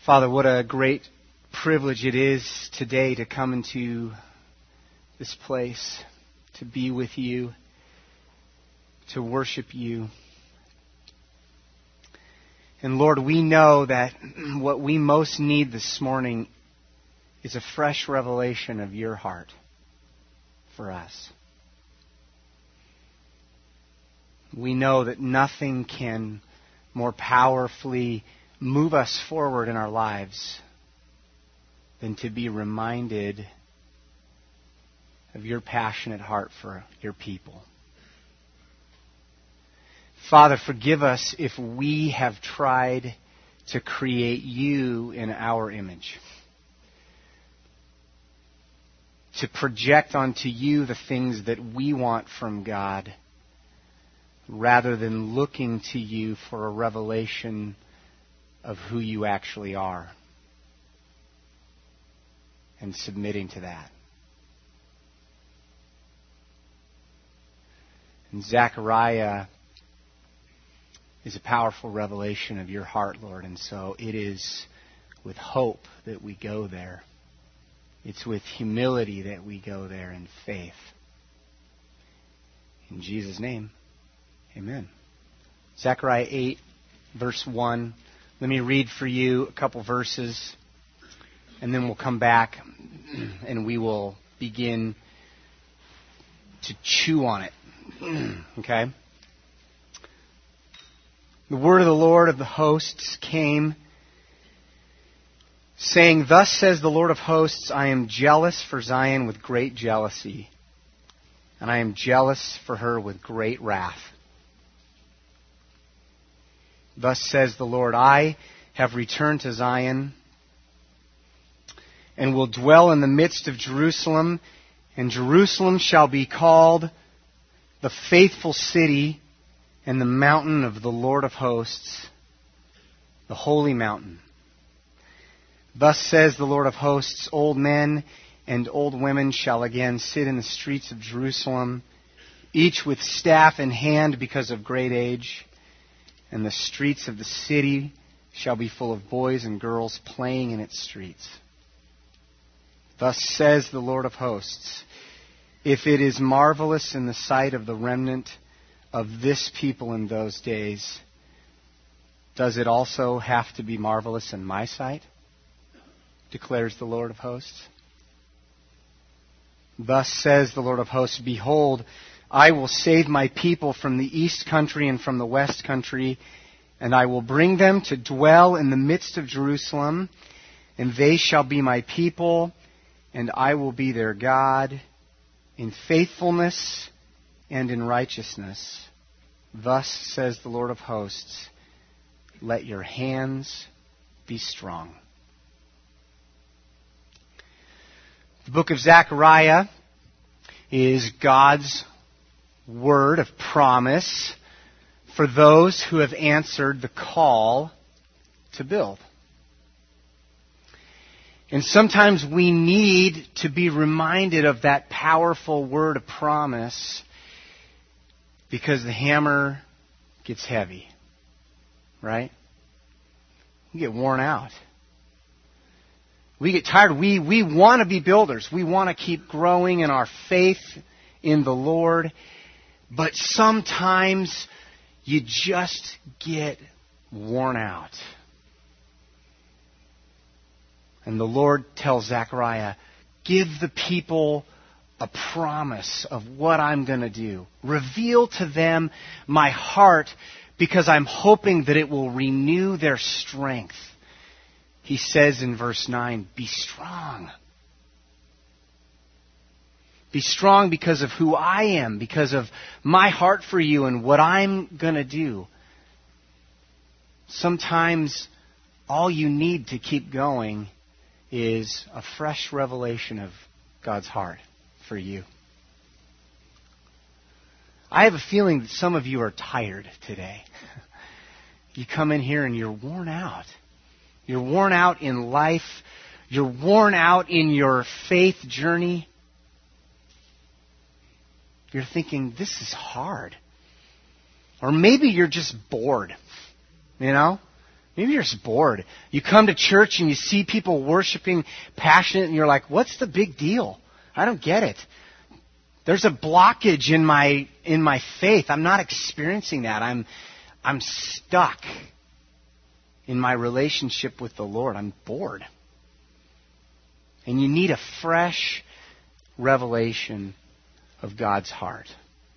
Father, what a great privilege it is today to come into this place, to be with you, to worship you. And Lord, we know that what we most need this morning is a fresh revelation of your heart for us. We know that nothing can more powerfully move us forward in our lives than to be reminded of your passionate heart for your people. Father, forgive us if we have tried to create you in our image, to project onto you the things that we want from God, rather than looking to you for a revelation of who you actually are and submitting to that. And Zechariah is a powerful revelation of your heart, Lord, and so it is with hope that we go there. It's with humility that we go there in faith. In Jesus' name, amen. Zechariah 8, verse 1. Let me read for you a couple verses, and then we'll come back and we will begin to chew on it. Okay? The word of the Lord of the hosts came, saying, "Thus says the Lord of hosts, I am jealous for Zion with great jealousy, and I am jealous for her with great wrath. Thus says the Lord, I have returned to Zion and will dwell in the midst of Jerusalem, and Jerusalem shall be called the faithful city and the mountain of the Lord of hosts, the holy mountain. Thus says the Lord of hosts, old men and old women shall again sit in the streets of Jerusalem, each with staff in hand because of great age. And the streets of the city shall be full of boys and girls playing in its streets. Thus says the Lord of hosts, if it is marvelous in the sight of the remnant of this people in those days, does it also have to be marvelous in my sight? Declares the Lord of hosts. Thus says the Lord of hosts, behold, I will save my people from the east country and from the west country, and I will bring them to dwell in the midst of Jerusalem, and they shall be my people, and I will be their God, in faithfulness and in righteousness. Thus says the Lord of hosts, let your hands be strong." The book of Zechariah is God's word of promise for those who have answered the call to build. And sometimes we need to be reminded of that powerful word of promise because the hammer gets heavy, right? We get worn out. We get tired. We want to be builders. We want to keep growing in our faith in the Lord. But sometimes you just get worn out. And the Lord tells Zechariah, give the people a promise of what I'm going to do. Reveal to them my heart because I'm hoping that it will renew their strength. He says in verse 9, be strong. Be strong because of who I am, because of my heart for you and what I'm going to do. Sometimes all you need to keep going is a fresh revelation of God's heart for you. I have a feeling that some of you are tired today. You come in here and you're worn out. You're worn out in life. You're worn out in your faith journey. You're thinking, this is hard. Or maybe you're just bored. You know? Maybe you're just bored. You come to church and you see people worshiping passionate and you're like, what's the big deal? I don't get it. There's a blockage in my faith. I'm not experiencing that. I'm stuck in my relationship with the Lord. I'm bored. And you need a fresh revelation of God's heart.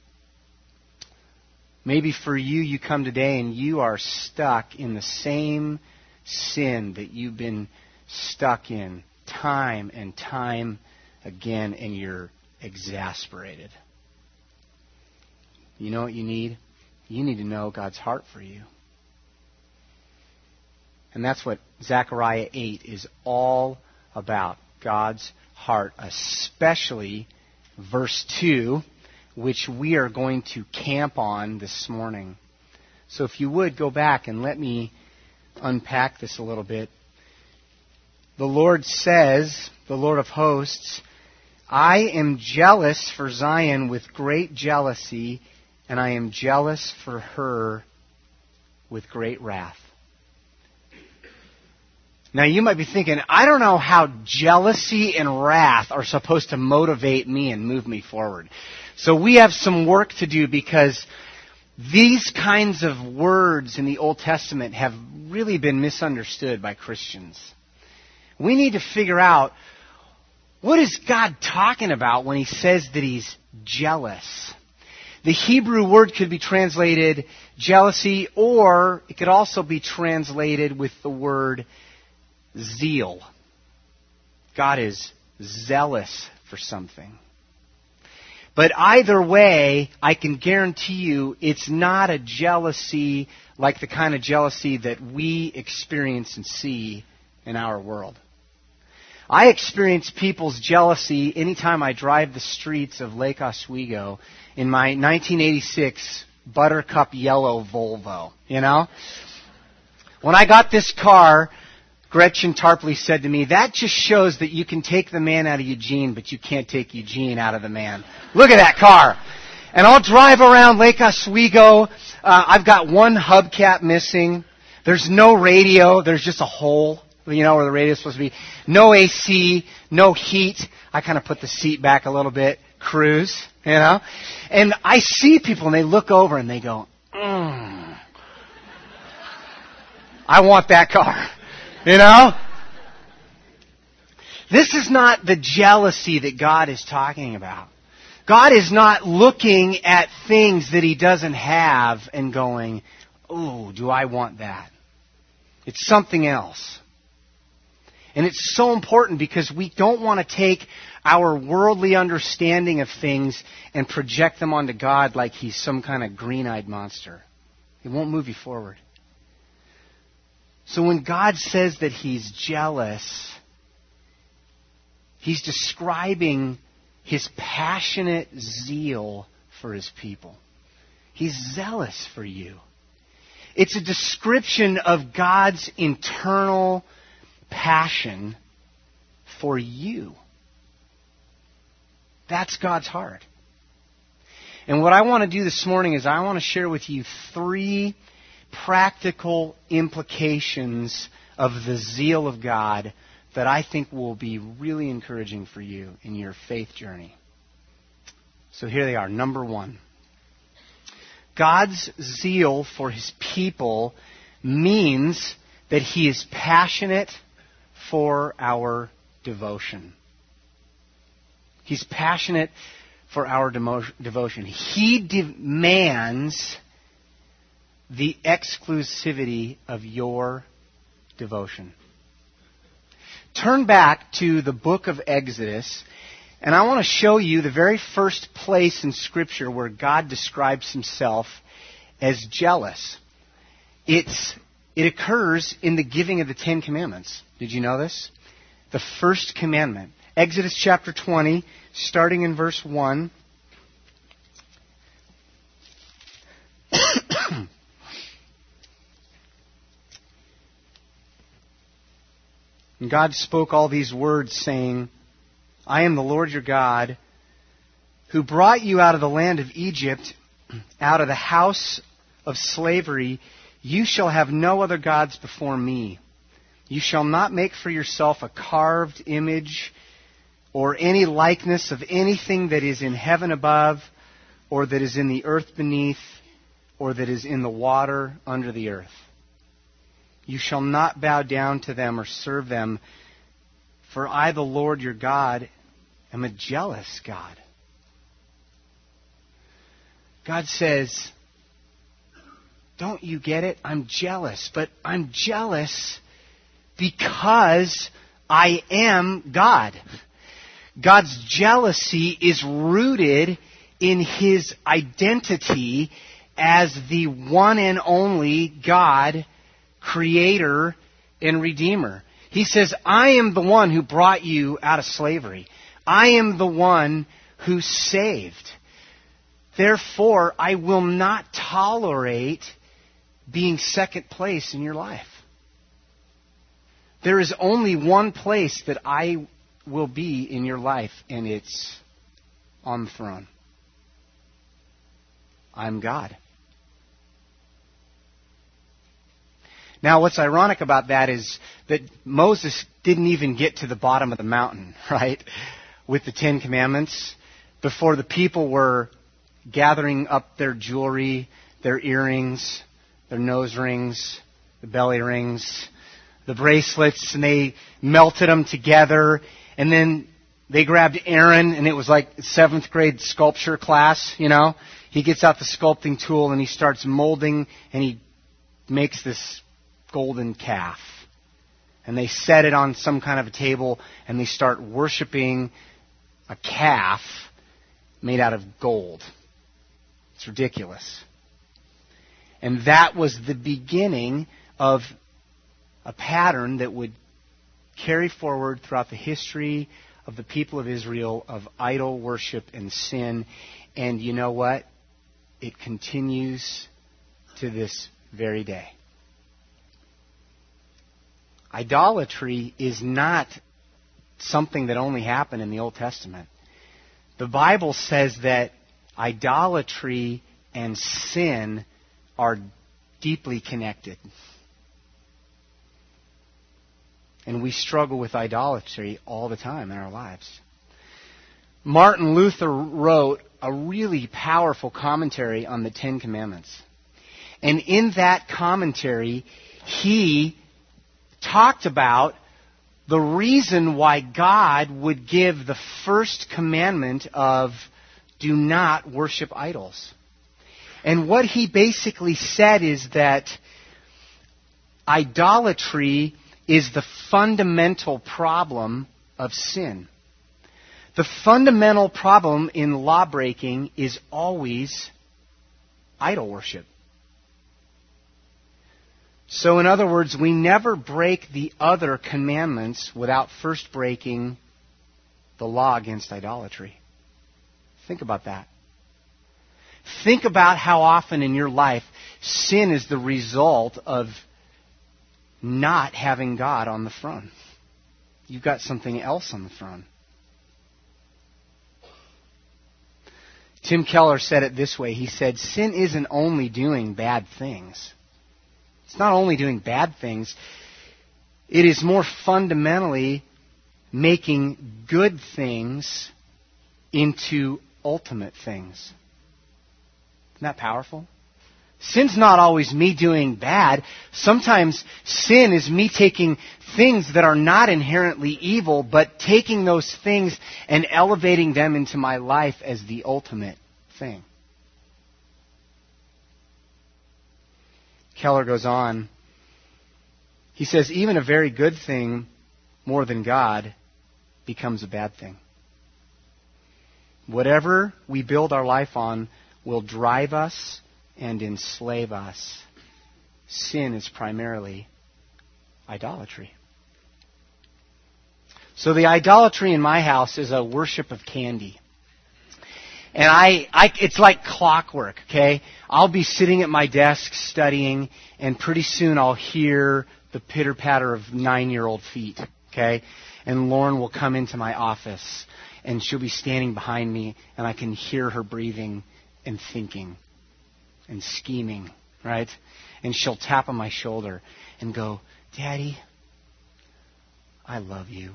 Maybe for you, you come today and you are stuck in the same sin that you've been stuck in time and time again, and you're exasperated. You know what you need? You need to know God's heart for you. And that's what Zechariah 8 is all about. God's heart, especially verse 2, which we are going to camp on this morning. So if you would, go back and let me unpack this a little bit. The Lord says, the Lord of hosts, I am jealous for Zion with great jealousy, and I am jealous for her with great wrath. Now you might be thinking, I don't know how jealousy and wrath are supposed to motivate me and move me forward. So we have some work to do, because these kinds of words in the Old Testament have really been misunderstood by Christians. We need to figure out, what is God talking about when He says that He's jealous? The Hebrew word could be translated jealousy, or it could also be translated with the word zeal. God is zealous for something. But either way, I can guarantee you it's not a jealousy like the kind of jealousy that we experience and see in our world. I experience people's jealousy anytime I drive the streets of Lake Oswego in my 1986 Buttercup yellow Volvo. You know? When I got this car, Gretchen Tarpley said to me, that just shows that you can take the man out of Eugene, but you can't take Eugene out of the man. Look at that car. And I'll drive around Lake Oswego. I've got one hubcap missing. There's no radio. There's just a hole, you know, where the radio's supposed to be. No AC, no heat. I kind of put the seat back a little bit. Cruise, you know. And I see people and they look over and they go, I want that car. You know? This is not the jealousy that God is talking about. God is not looking at things that He doesn't have and going, oh, do I want that? It's something else. And it's so important because we don't want to take our worldly understanding of things and project them onto God like He's some kind of green-eyed monster. It won't move you forward. So when God says that He's jealous, He's describing His passionate zeal for His people. He's zealous for you. It's a description of God's internal passion for you. That's God's heart. And what I want to do this morning is I want to share with you 3 practical implications of the zeal of God that I think will be really encouraging for you in your faith journey. So here they are. Number 1. God's zeal for His people means that He is passionate for our devotion. He's passionate for our devotion. He demands the exclusivity of your devotion. Turn back to the book of Exodus, and I want to show you the very first place in Scripture where God describes Himself as jealous. It occurs in the giving of the 10 Commandments. Did you know this? The first commandment. Exodus chapter 20, starting in verse 1. And God spoke all these words, saying, I am the Lord your God, who brought you out of the land of Egypt, out of the house of slavery. You shall have no other gods before me. You shall not make for yourself a carved image or any likeness of anything that is in heaven above, or that is in the earth beneath, or that is in the water under the earth. You shall not bow down to them or serve them, for I, the Lord your God, am a jealous God. God says, don't you get it? I'm jealous, but I'm jealous because I am God. God's jealousy is rooted in His identity as the one and only God, Creator and Redeemer. He says, I am the one who brought you out of slavery. I am the one who saved. Therefore, I will not tolerate being second place in your life. There is only one place that I will be in your life, and it's on the throne. I'm God. Now, what's ironic about that is that Moses didn't even get to the bottom of the mountain, right, with the Ten Commandments, before the people were gathering up their jewelry, their earrings, their nose rings, the belly rings, the bracelets, and they melted them together. And then they grabbed Aaron, and it was like 7th grade sculpture class, you know. He gets out the sculpting tool, and he starts molding, and he makes this golden calf. And they set it on some kind of a table, and they start worshiping a calf made out of gold. It's ridiculous. And that was the beginning of a pattern that would carry forward throughout the history of the people of Israel of idol worship and sin. And you know what? It continues to this very day. Idolatry is not something that only happened in the Old Testament. The Bible says that idolatry and sin are deeply connected. And we struggle with idolatry all the time in our lives. Martin Luther wrote a really powerful commentary on the Ten Commandments. And in that commentary, he talked about the reason why God would give the first commandment of do not worship idols. And what he basically said is that idolatry is the fundamental problem of sin. The fundamental problem in law-breaking is always idol worship. So in other words, we never break the other commandments without first breaking the law against idolatry. Think about that. Think about how often in your life sin is the result of not having God on the throne. You've got something else on the throne. Tim Keller said it this way. He said, sin isn't only doing bad things. It's not only doing bad things. It is more fundamentally making good things into ultimate things. Isn't that powerful? Sin's not always me doing bad. Sometimes sin is me taking things that are not inherently evil, but taking those things and elevating them into my life as the ultimate thing. Keller goes on. He says, even a very good thing, more than God, becomes a bad thing. Whatever we build our life on will drive us and enslave us. Sin is primarily idolatry. So the idolatry in my house is a worship of candy. And it's like clockwork, okay? I'll be sitting at my desk studying, and pretty soon I'll hear the pitter-patter of 9-year-old feet, okay? And Lauren will come into my office, and she'll be standing behind me, and I can hear her breathing and thinking and scheming, right? and she'll tap on my shoulder and go, Daddy, I love you.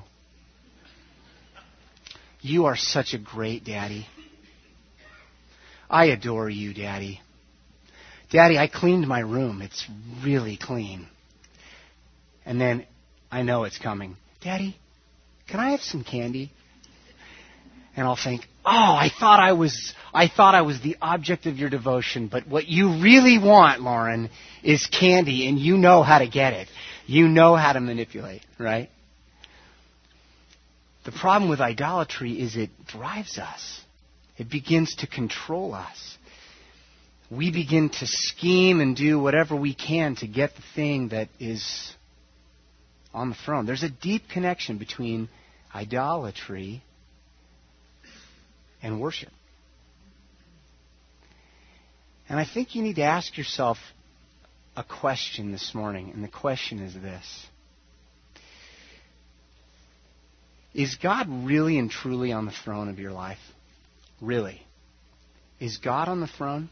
You are such a great daddy. I adore you, Daddy. Daddy, I cleaned my room. It's really clean. And then I know it's coming. Daddy, can I have some candy? And I'll think, oh, I thought I was the object of your devotion, but what you really want, Lauren, is candy, and you know how to get it. You know how to manipulate, right? The problem with idolatry is it drives us. It begins to control us. We begin to scheme and do whatever we can to get the thing that is on the throne. There's a deep connection between idolatry and worship. And I think you need to ask yourself a question this morning, and the question is this. Is God really and truly on the throne of your life? Really? Is God on the throne?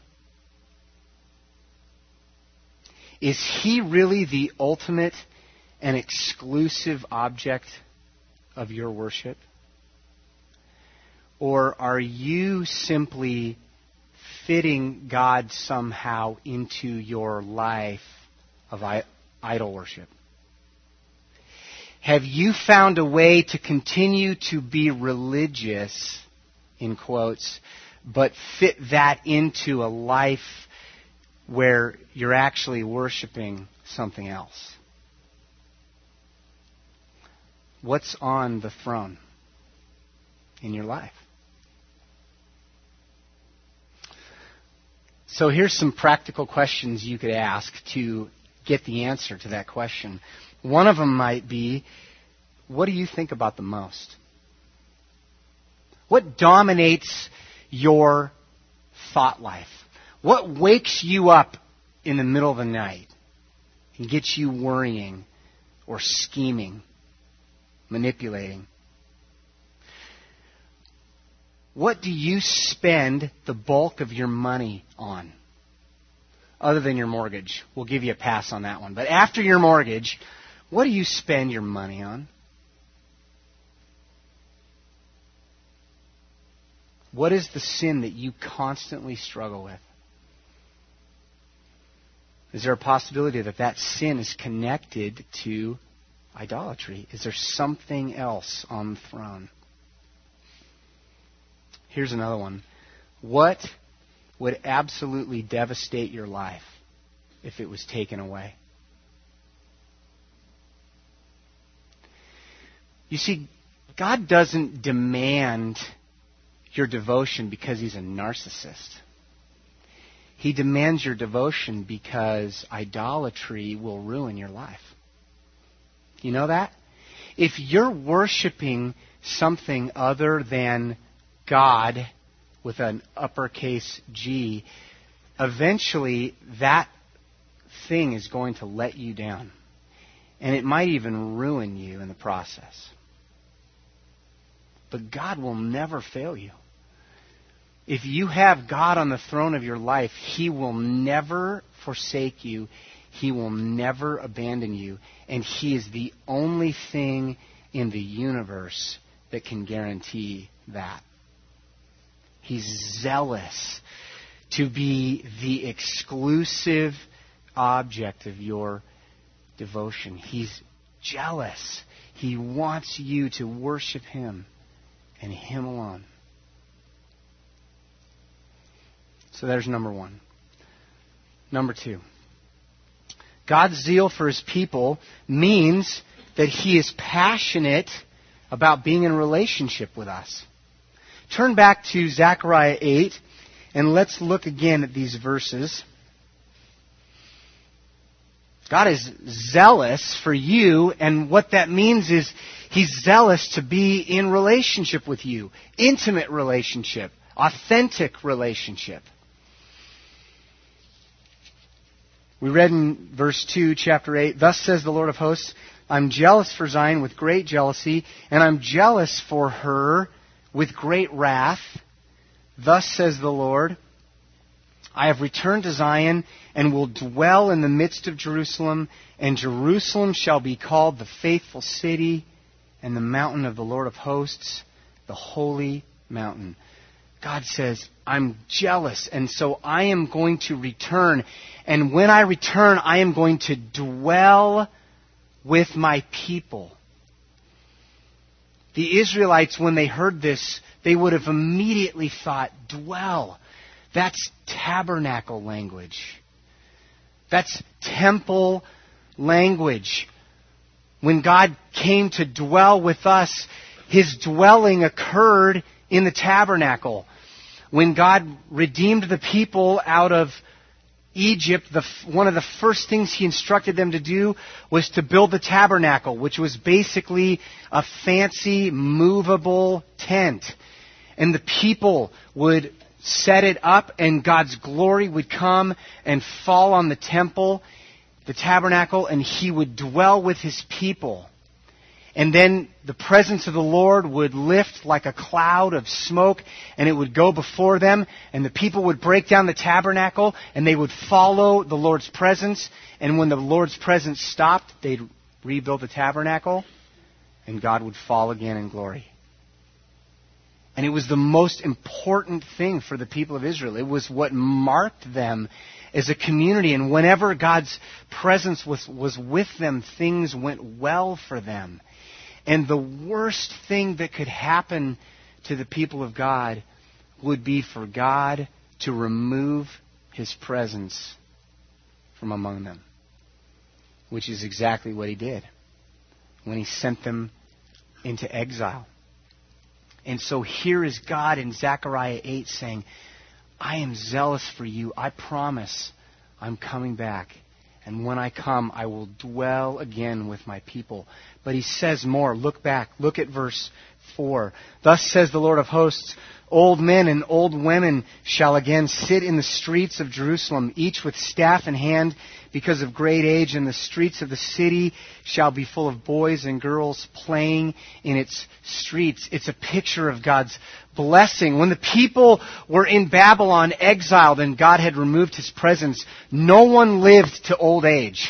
Is He really the ultimate and exclusive object of your worship? Or are you simply fitting God somehow into your life of idol worship? Have you found a way to continue to be religious, in quotes, but fit that into a life where you're actually worshiping something else? What's on the throne in your life? So here's some practical questions you could ask to get the answer to that question. One of them might be, what do you think about the most? What dominates your thought life? What wakes you up in the middle of the night and gets you worrying or scheming, manipulating? What do you spend the bulk of your money on? Other than your mortgage. We'll give you a pass on that one. But after your mortgage, what do you spend your money on? What is the sin that you constantly struggle with? Is there a possibility that that sin is connected to idolatry? Is there something else on the throne? Here's another one. What would absolutely devastate your life if it was taken away? You see, God doesn't demand your devotion because He's a narcissist. He demands your devotion because idolatry will ruin your life. You know that? If you're worshiping something other than God with an uppercase G, eventually that thing is going to let you down. And it might even ruin you in the process. But God will never fail you. If you have God on the throne of your life, He will never forsake you. He will never abandon you. And He is the only thing in the universe that can guarantee that. He's zealous to be the exclusive object of your devotion. He's jealous. He wants you to worship Him and Him alone. So there's number one. Number two. God's zeal for His people means that He is passionate about being in relationship with us. Turn back to Zechariah 8, and let's look again at these verses. God is zealous for you, and what that means is He's zealous to be in relationship with you. Intimate relationship. Authentic relationship. We read in verse 2, chapter 8, "Thus says the Lord of hosts, I'm jealous for Zion with great jealousy, and I'm jealous for her with great wrath. Thus says the Lord, I have returned to Zion and will dwell in the midst of Jerusalem, and Jerusalem shall be called the faithful city and the mountain of the Lord of hosts, the holy mountain. God says, I'm jealous, and so I am going to return. And when I return, I am going to dwell with my people. The Israelites, when they heard this, they would have immediately thought, dwell. That's tabernacle language. That's temple language. When God came to dwell with us, His dwelling occurred in the tabernacle. When God redeemed the people out of Egypt, one of the first things He instructed them to do was to build the tabernacle, which was basically a fancy, movable tent. And the people would set it up, and God's glory would come and fall on the temple, the tabernacle, and He would dwell with His people. And then the presence of the Lord would lift like a cloud of smoke, and it would go before them, and the people would break down the tabernacle, and they would follow the Lord's presence. And when the Lord's presence stopped, they'd rebuild the tabernacle, and God would fall again in glory. And it was the most important thing for the people of Israel. It was what marked them as a community. And whenever God's presence was with them, things went well for them. And the worst thing that could happen to the people of God would be for God to remove His presence from among them, which is exactly what He did when He sent them into exile. And so here is God in Zechariah 8 saying, I am zealous for you. I promise I'm coming back. And when I come, I will dwell again with my people. But He says more. Look back. Look at verse 4. Thus says the Lord of hosts, old men and old women shall again sit in the streets of Jerusalem, each with staff in hand because of great age, and the streets of the city shall be full of boys and girls playing in its streets. It's a picture of God's blessing. When the people were in Babylon exiled and God had removed His presence, no one lived to old age.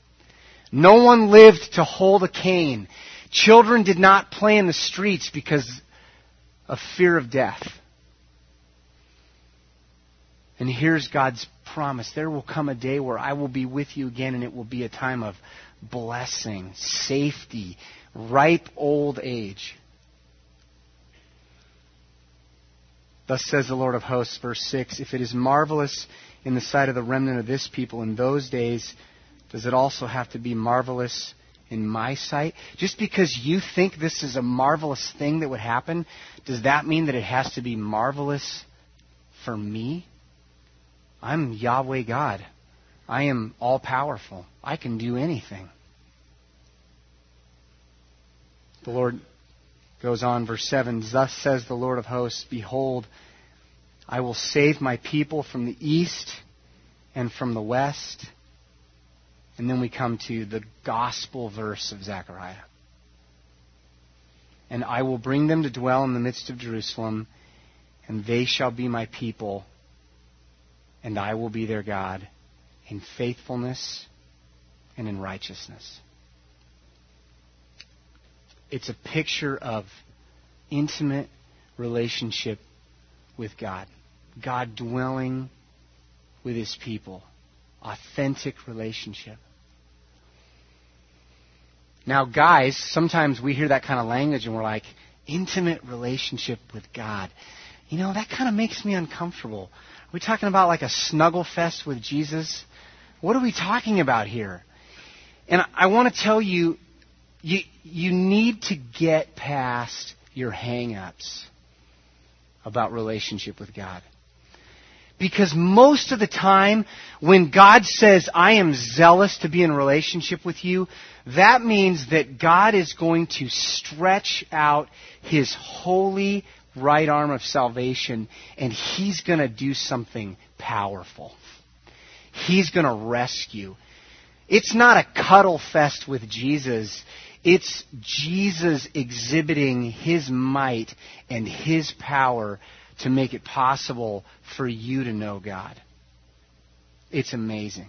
No one lived to hold a cane. Children did not play in the streets because of fear of death. And here's God's promise. There will come a day where I will be with you again, and it will be a time of blessing, safety, ripe old age. Thus says the Lord of hosts, verse 6, if it is marvelous in the sight of the remnant of this people in those days, does it also have to be marvelous in my sight? Just because you think this is a marvelous thing that would happen, does that mean that it has to be marvelous for me? I'm Yahweh God. I am all-powerful. I can do anything. The Lord goes on, verse 7, thus says the Lord of hosts, behold, I will save my people from the east and from the west. And then we come to the gospel verse of Zechariah. And I will bring them to dwell in the midst of Jerusalem, and they shall be my people, and I will be their God in faithfulness and in righteousness. It's a picture of intimate relationship with God. God dwelling with His people. Authentic relationship. Now, guys, sometimes we hear that kind of language and we're like, intimate relationship with God. You know, that kind of makes me uncomfortable. Are we talking about like a snuggle fest with Jesus? What are we talking about here? And I want to tell you, you need to get past your hang-ups about relationship with God. Because most of the time, when God says, I am zealous to be in a relationship with you, that means that God is going to stretch out His holy right arm of salvation, and He's going to do something powerful. He's going to rescue. It's not a cuddle fest with Jesus. It's Jesus exhibiting His might and His power to make it possible for you to know God. It's amazing.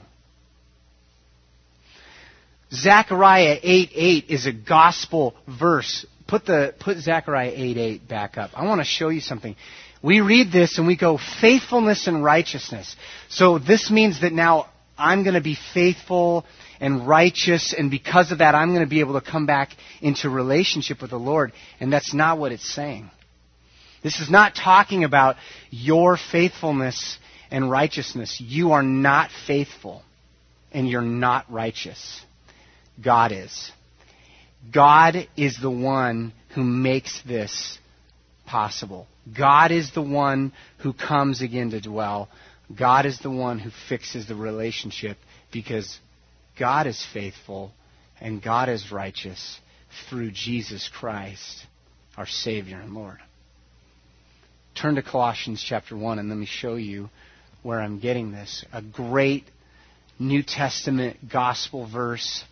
Zechariah 8:8 is a gospel verse. Put Zechariah 8:8 back up. I want to show you something. We read this and we go, faithfulness and righteousness. So this means that now I'm going to be faithful and righteous, and because of that, I'm going to be able to come back into relationship with the Lord. And that's not what it's saying. This is not talking about your faithfulness and righteousness. You are not faithful, and you're not righteous. God is. God is the one who makes this possible. God is the one who comes again to dwell. God is the one who fixes the relationship, because God is faithful and God is righteous through Jesus Christ, our Savior and Lord. Turn to Colossians chapter 1 and let me show you where I'm getting this. A great New Testament gospel verse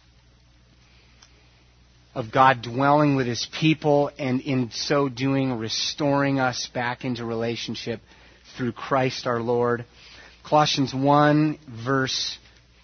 of God dwelling with His people, and in so doing restoring us back into relationship through Christ our Lord. Colossians 1 verse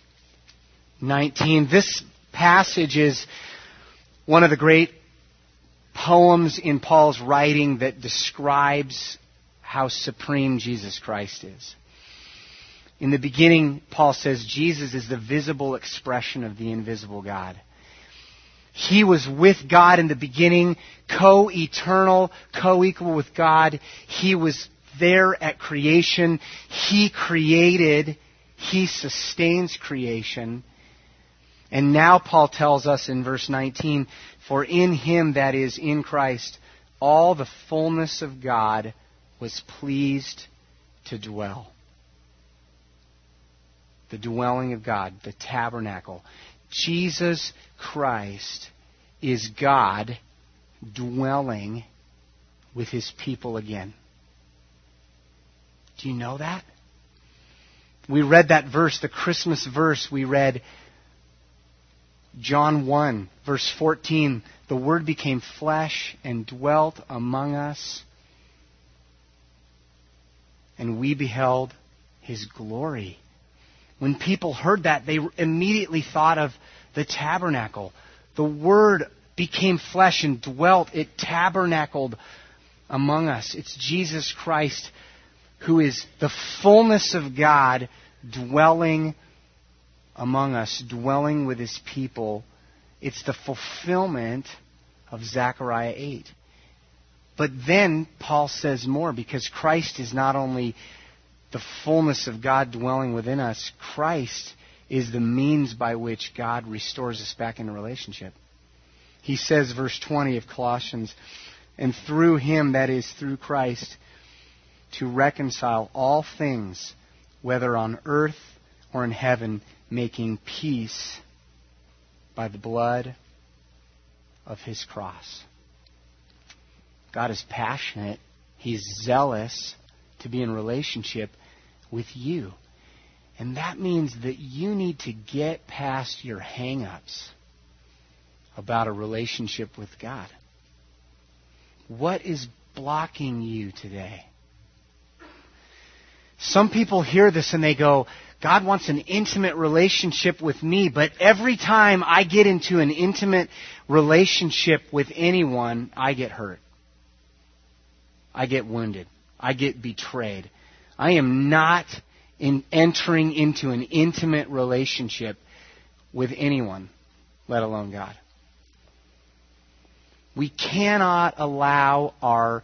19. This passage is one of the great poems in Paul's writing that describes how supreme Jesus Christ is. In the beginning, Paul says, Jesus is the visible expression of the invisible God. He was with God in the beginning, co-eternal, co-equal with God. He was there at creation. He created. He sustains creation. And now Paul tells us in verse 19, for in Him, that is, in Christ, all the fullness of God was pleased to dwell. The dwelling of God, the tabernacle. Jesus Christ is God dwelling with His people again. Do you know that? We read that verse, the Christmas verse. We read John 1, verse 14. The Word became flesh and dwelt among us, and we beheld His glory. When people heard that, they immediately thought of the tabernacle. The Word became flesh and dwelt. It tabernacled among us. It's Jesus Christ who is the fullness of God dwelling among us, dwelling with His people. It's the fulfillment of Zechariah 8. But then Paul says more, because Christ is not only the fullness of God dwelling within us, Christ is the means by which God restores us back into relationship. He says, verse 20 of Colossians, and through Him, that is, through Christ, to reconcile all things, whether on earth or in heaven, making peace by the blood of His cross. God is passionate. He's zealous to be in relationship with you. And that means that you need to get past your hang-ups about a relationship with God. What is blocking you today? Some people hear this and they go, God wants an intimate relationship with me, but every time I get into an intimate relationship with anyone, I get hurt. I get wounded. I get betrayed. I am not entering into an intimate relationship with anyone, let alone God. We cannot allow our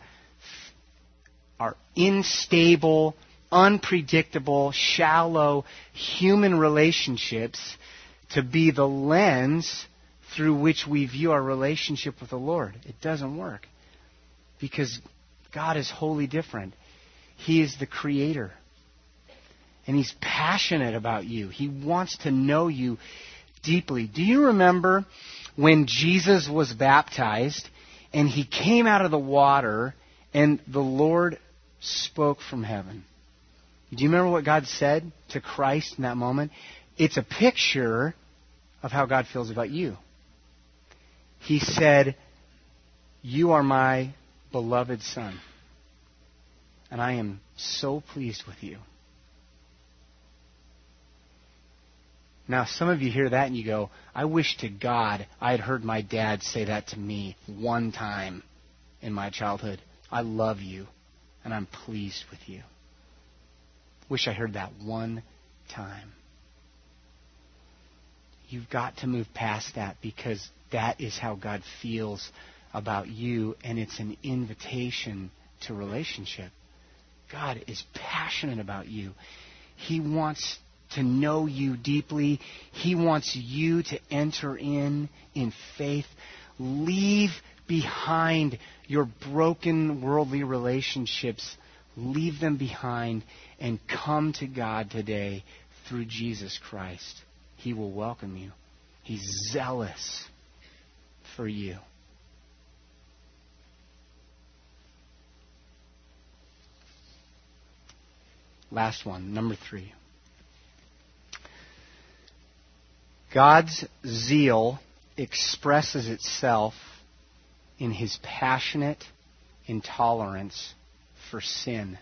unstable, unpredictable, shallow human relationships to be the lens through which we view our relationship with the Lord. It doesn't work, because God is wholly different. He is the Creator, and He's passionate about you. He wants to know you deeply. Do you remember when Jesus was baptized and He came out of the water and the Lord spoke from heaven? Do you remember what God said to Christ in that moment? It's a picture of how God feels about you. He said, "You are my beloved Son, and I am so pleased with you." Now, some of you hear that and you go, I wish to God I had heard my dad say that to me one time in my childhood. I love you, and I'm pleased with you. Wish I heard that one time. You've got to move past that, because that is how God feels about you, and it's an invitation to relationship. God is passionate about you. He wants to know you deeply. He wants you to enter in faith. Leave behind your broken worldly relationships. Leave them behind and come to God today through Jesus Christ. He will welcome you. He's zealous for you. Last one, number 3. God's zeal expresses itself in His passionate intolerance for sin.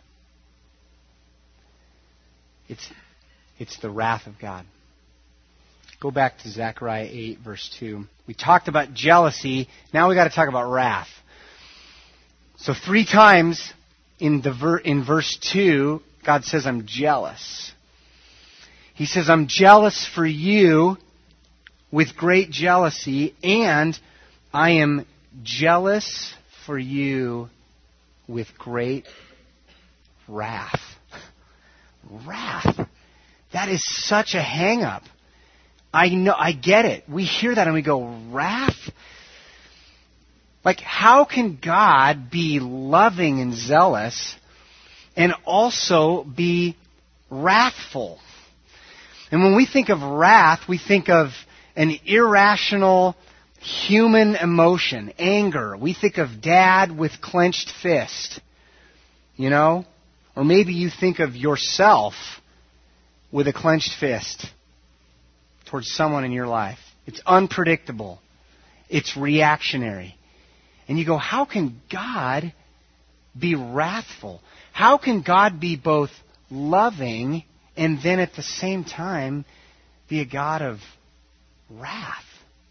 It's the wrath of God. Go back to Zechariah 8, verse 2. We talked about jealousy. Now we got to talk about wrath. So 3 times in verse 2, God says, I'm jealous. He says, I'm jealous for you with great jealousy, and I am jealous for you with great wrath. Wrath. That is such a hang-up. I know, I get it. We hear that and we go, wrath? Like, how can God be loving and zealous and also be wrathful? And when we think of wrath, we think of an irrational human emotion, anger. We think of dad with clenched fist, you know? Or maybe you think of yourself with a clenched fist towards someone in your life. It's unpredictable. It's reactionary. And you go, how can God be wrathful? How can God be both loving and then at the same time be a God of wrath?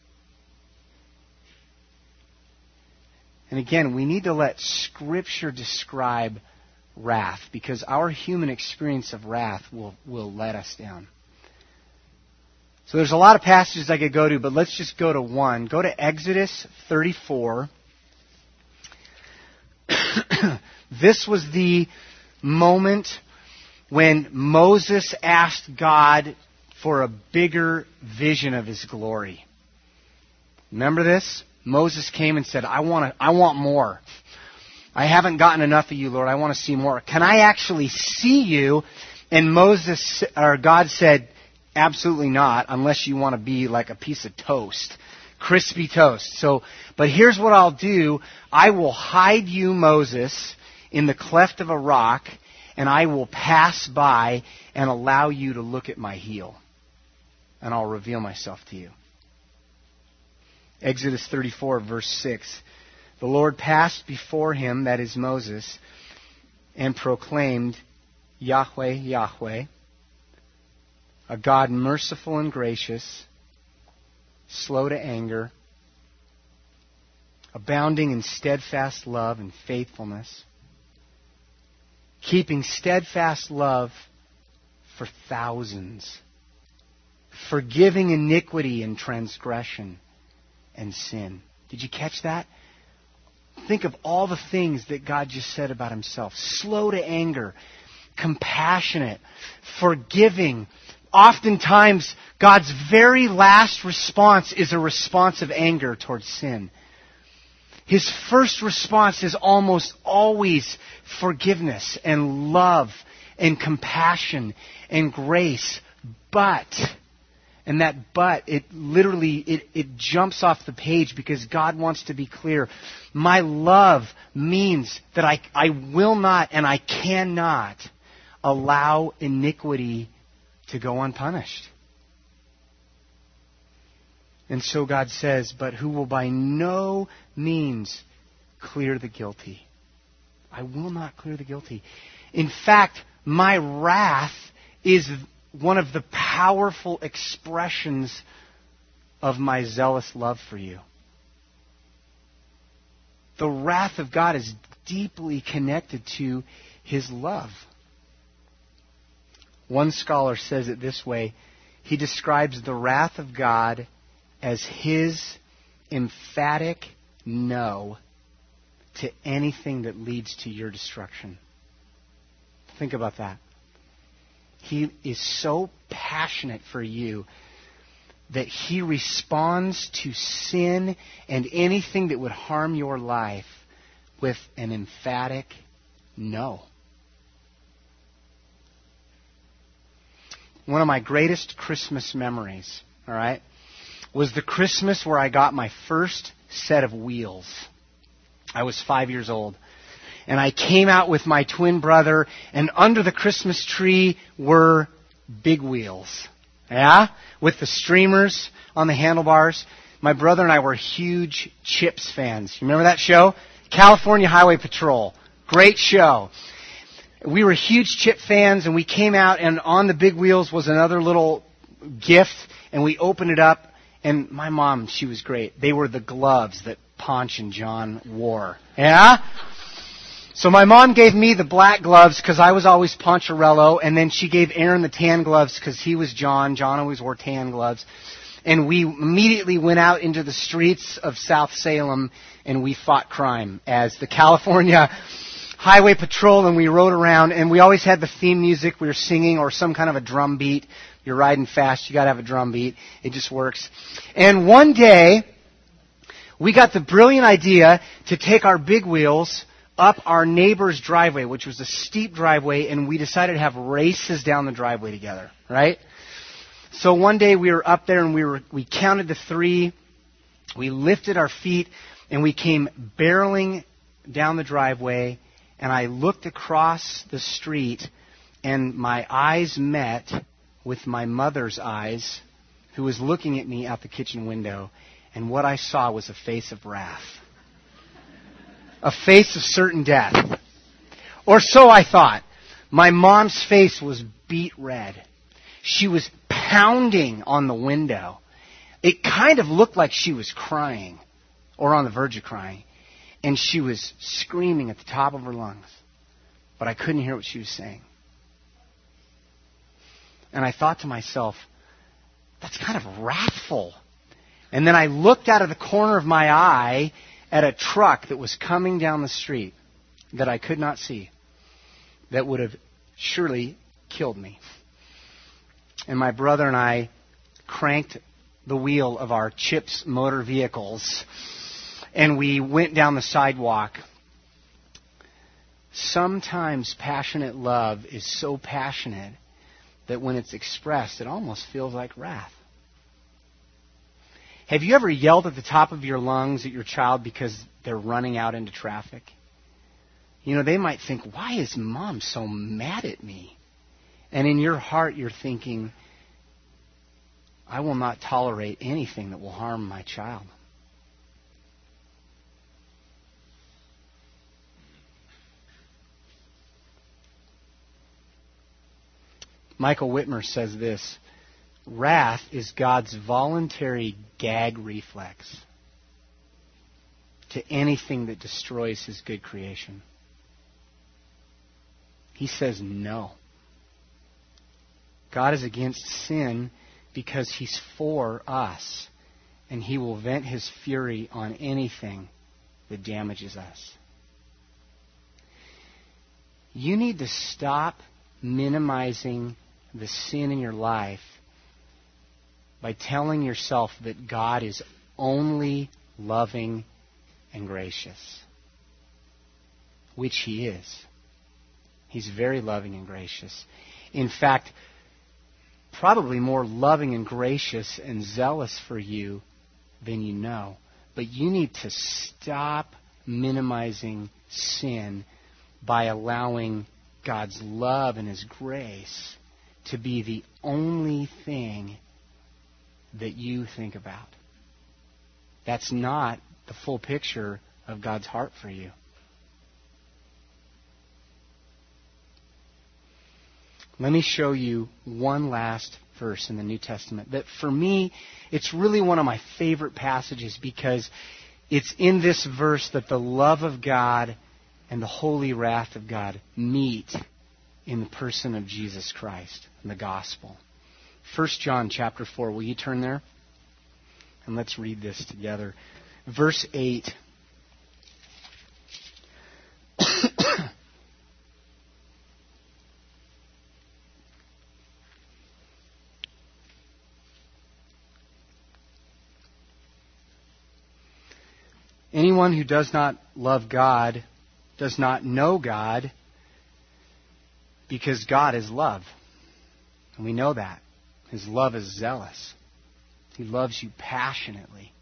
And again, we need to let Scripture describe wrath, because our human experience of wrath will let us down. So there's a lot of passages I could go to, but let's just go to one. Go to Exodus 34. This was the moment when Moses asked God for a bigger vision of His glory. Remember this? Moses came and said, I want more. I haven't gotten enough of you, Lord. I want to see more. Can I actually see you? And God said, absolutely not, unless you want to be like a piece of toast. Crispy toast. But here's what I'll do. I will hide you, Moses, in the cleft of a rock, and I will pass by and allow you to look at my heel. And I'll reveal myself to you. Exodus 34, verse 6. The Lord passed before him, that is Moses, and proclaimed, Yahweh, Yahweh, a God merciful and gracious, slow to anger, abounding in steadfast love and faithfulness, keeping steadfast love for thousands, forgiving iniquity and transgression and sin. Did you catch that? Think of all the things that God just said about Himself. Slow to anger, compassionate, forgiving. Oftentimes, God's very last response is a response of anger towards sin. His first response is almost always forgiveness and love and compassion and grace. And that but, it literally jumps off the page, because God wants to be clear. My love means that I will not and I cannot allow iniquity to go unpunished. And so God says, but who will by no means clear the guilty. I will not clear the guilty. In fact, my wrath is one of the powerful expressions of my zealous love for you. The wrath of God is deeply connected to His love. One scholar says it this way. He describes the wrath of God as His emphatic no to anything that leads to your destruction. Think about that. He is so passionate for you that He responds to sin and anything that would harm your life with an emphatic no. One of my greatest Christmas memories, all right, was the Christmas where I got my first set of wheels. I was 5 years old. And I came out with my twin brother, and under the Christmas tree were big wheels. Yeah? With the streamers on the handlebars. My brother and I were huge Chips fans. You remember that show? California Highway Patrol. Great show. We were huge Chip fans, and we came out, and on the big wheels was another little gift, and we opened it up, and my mom, she was great. They were the gloves that Ponch and John wore. Yeah? So my mom gave me the black gloves because I was always Poncherello, and then she gave Aaron the tan gloves because he was John. John always wore tan gloves. And we immediately went out into the streets of South Salem, and we fought crime as the California Highway Patrol, and we rode around, and we always had the theme music. We were singing or some kind of a drum beat. You're riding fast, you got to have a drum beat. It just works. And one day, we got the brilliant idea to take our big wheels up our neighbor's driveway, which was a steep driveway, and we decided to have races down the driveway together, right? So one day we were up there, and we counted to 3. We lifted our feet, and we came barreling down the driveway, and I looked across the street, and my eyes met with my mother's eyes, who was looking at me out the kitchen window, and what I saw was a face of wrath. A face of certain death. Or so I thought. My mom's face was beet red. She was pounding on the window. It kind of looked like she was crying, or on the verge of crying. And she was screaming at the top of her lungs. But I couldn't hear what she was saying. And I thought to myself, that's kind of wrathful. And then I looked out of the corner of my eye at a truck that was coming down the street that I could not see, that would have surely killed me. And my brother and I cranked the wheel of our Chips motor vehicles, and we went down the sidewalk. Sometimes passionate love is so passionate that when it's expressed, it almost feels like wrath. Have you ever yelled at the top of your lungs at your child because they're running out into traffic? You know, they might think, why is Mom so mad at me? And in your heart, you're thinking, I will not tolerate anything that will harm my child. Michael Whitmer says this: wrath is God's voluntary gag reflex to anything that destroys His good creation. He says no. God is against sin because He's for us, and He will vent His fury on anything that damages us. You need to stop minimizing the sin in your life by telling yourself that God is only loving and gracious, which He is. He's very loving and gracious. In fact, probably more loving and gracious and zealous for you than you know. But you need to stop minimizing sin by allowing God's love and His grace to be the only thing that you think about. That's not the full picture of God's heart for you. Let me show you one last verse in the New Testament that for me, it's really one of my favorite passages because it's in this verse that the love of God and the holy wrath of God meet in the person of Jesus Christ in the gospel. 1 John chapter 4. Will you turn there? And let's read this together. Verse 8. Anyone who does not love God does not know God, because God is love. And we know that. His love is zealous. He loves you passionately.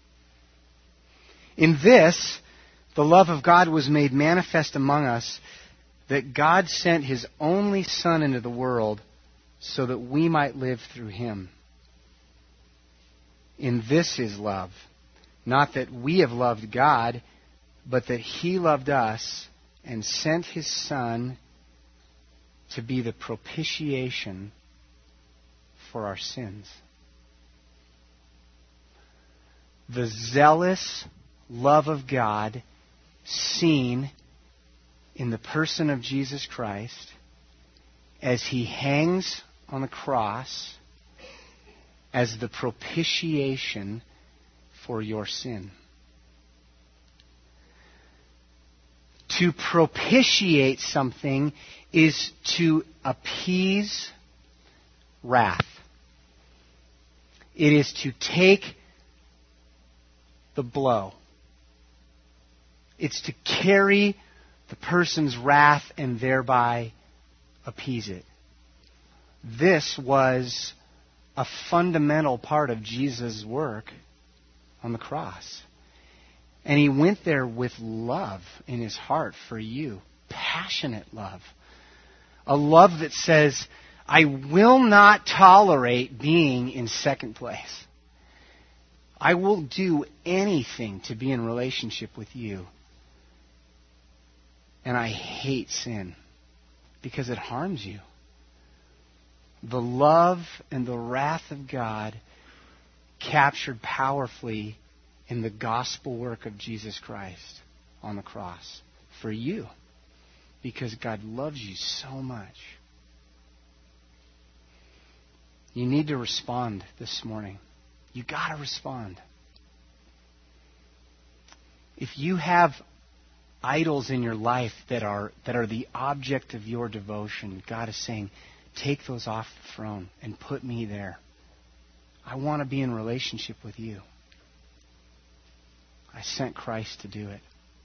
In this, the love of God was made manifest among us, that God sent His only Son into the world so that we might live through Him. In this is love. Not that we have loved God, but that He loved us and sent His Son to be the propitiation for our sins. The zealous love of God seen in the person of Jesus Christ as He hangs on the cross as the propitiation for your sin. To propitiate something is to appease wrath. It is to take the blow. It's to carry the person's wrath and thereby appease it. This was a fundamental part of Jesus' work on the cross. And He went there with love in His heart for you. Passionate love. A love that says, I will not tolerate being in second place. I will do anything to be in relationship with you. And I hate sin because it harms you. The love and the wrath of God captured powerfully in the gospel work of Jesus Christ on the cross for you, because God loves you so much. You need to respond this morning. You got to respond. If you have idols in your life that are the object of your devotion, God is saying, take those off the throne and put me there. I want to be in relationship with you. I sent Christ to do it.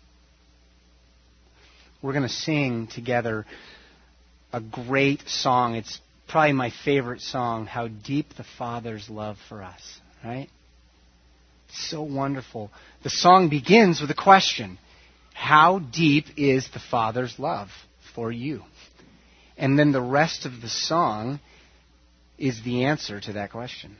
We're going to sing together a great song. It's probably my favorite song, How Deep the Father's Love for Us. Right? It's so wonderful. The song begins with a question. How deep is the Father's love for you? And then the rest of the song is the answer to that question.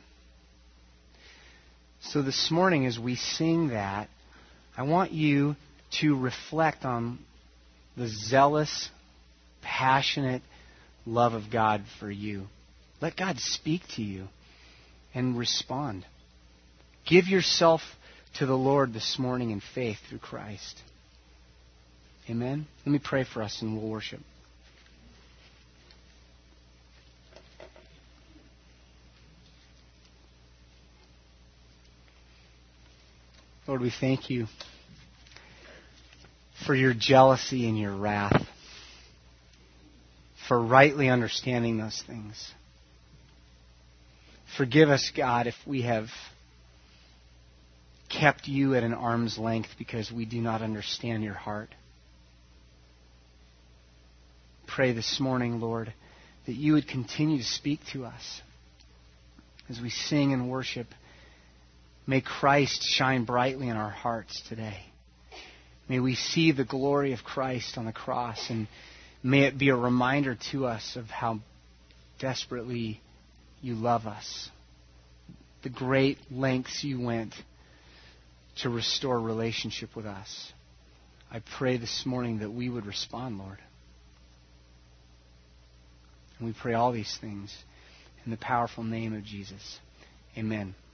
So this morning as we sing that, I want you to reflect on the zealous, passionate love of God for you. Let God speak to you and respond. Give yourself to the Lord this morning in faith through Christ. Amen? Let me pray for us and we'll worship. Lord, we thank you for your jealousy and your wrath, for rightly understanding those things. Forgive us, God, if we have kept you at an arm's length because we do not understand your heart. Pray this morning, Lord, that you would continue to speak to us as we sing and worship. May Christ shine brightly in our hearts today. May we see the glory of Christ on the cross, and may it be a reminder to us of how desperately you love us, the great lengths you went to restore relationship with us. I pray this morning that we would respond, Lord. And we pray all these things in the powerful name of Jesus. Amen.